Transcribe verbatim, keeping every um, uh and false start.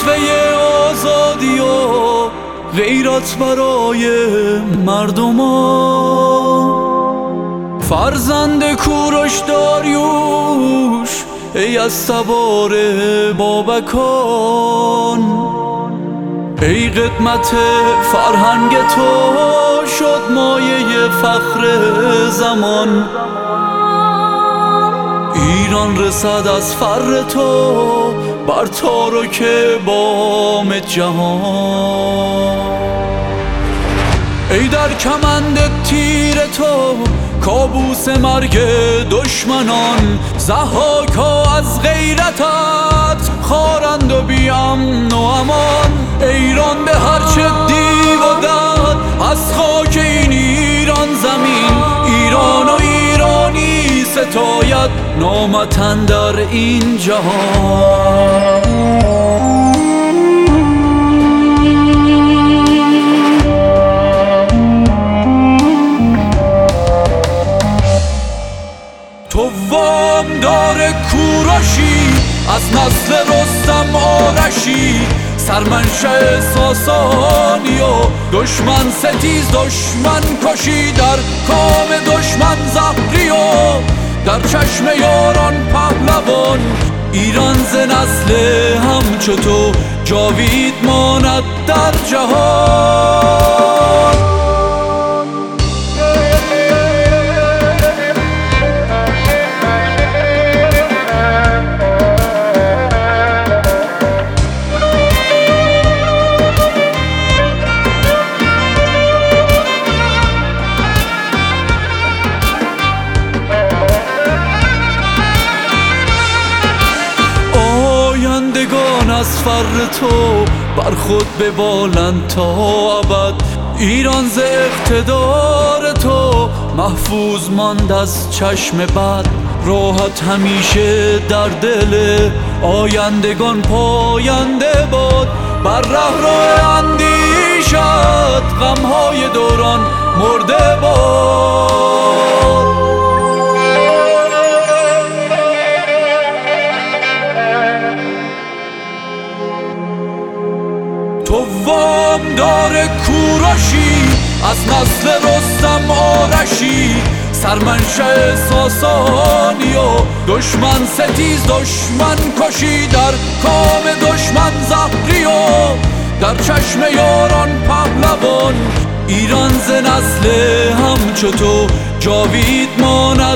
جزوه آزادی و غیرت برای مردمان. فرزند کوروش داریوش ای از سوار بابکان، ای قدمت فرهنگ تو شد مایه فخر زمان. ایران رسد از فر تو بر تارک بام جهان. ای در کمند تیر تو کابوس مرگ دشمنان، ضحاکا از غیرتت خارند و بی امن و امان. ایران به هرچه دیو و دد از خاک این ایران زمین، ایران و ایرانی ستاید نامتن در این جهان. تو وام دار کوروشی از نسل رستم آرشی، سرمنشأ ساسانی و دشمن ستیز دشمن کشی. در کام دشمن زهری و در چشم یاران پهلوان، ایران ز نسل همچو تو جاوید ماند در جهان. از فر تو بر خود ببالند تا ابد، ایران ز اقتدار تو محفوظ ماند از چشم بد. راحت همیشه در دل آیندگان پاینده باد، بر رهرو اندیشت غمهای دوران مرده باد. تو وام دار کوروشی از نسل رستم آرشی، سرمنشأ ساسانی و دشمن ستیز دشمن کشی. در کام دشمن زهری و در چشم یاران پهلوان، ایران ز نسل همچو تو جاوید ماند